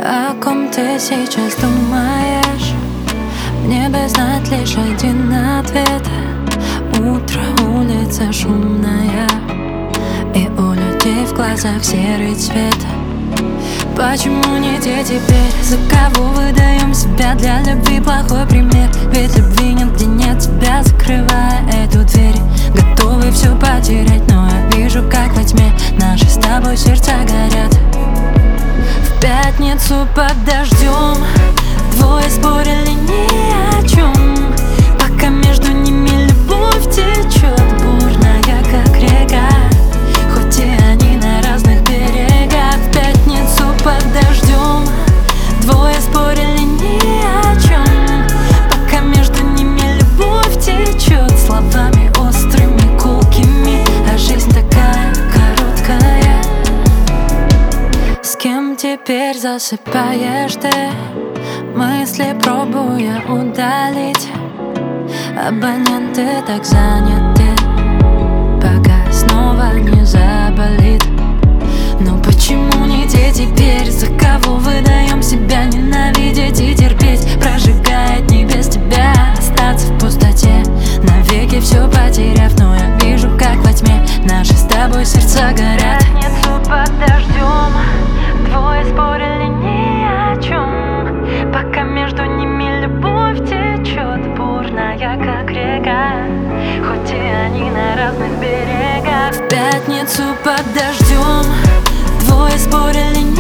О ком ты сейчас думаешь? Мне бы знать лишь один ответ. Утро, улица шумная, и у людей в глазах серый цвет. Почему не те теперь? За кого выдаем себя? Для любви плохой пример. Ведь любви нет, где нет тебя. Закрывая эту дверь, готовы все потерять. Но я вижу, как во тьме наши с тобой сердца горят. В пятницу под дождем двое спорили ни о чем, пока между ними любовь течет бурная, как река, хоть и они на разных берегах. В пятницу под дождем двое спорили ни о чем, пока между ними любовь течет словами острыми, колкими, а жизнь такая короткая. С кем теперь засыпаешь ты, мысли пробуя удалить? Абоненты так заняты, пока снова не заболит. Но почему не те теперь? За кого выдаем себя? Ненавидеть и терпеть прожигает не без тебя. Остаться в пустоте, навеки все потеряв. Но я вижу, как во тьме наши с тобой сердца горят. В пятницу под дождем двое спорили ни о чем, пока между ними любовь течет бурная, как река, хоть и они на разных берегах. В пятницу под дождем двое спорили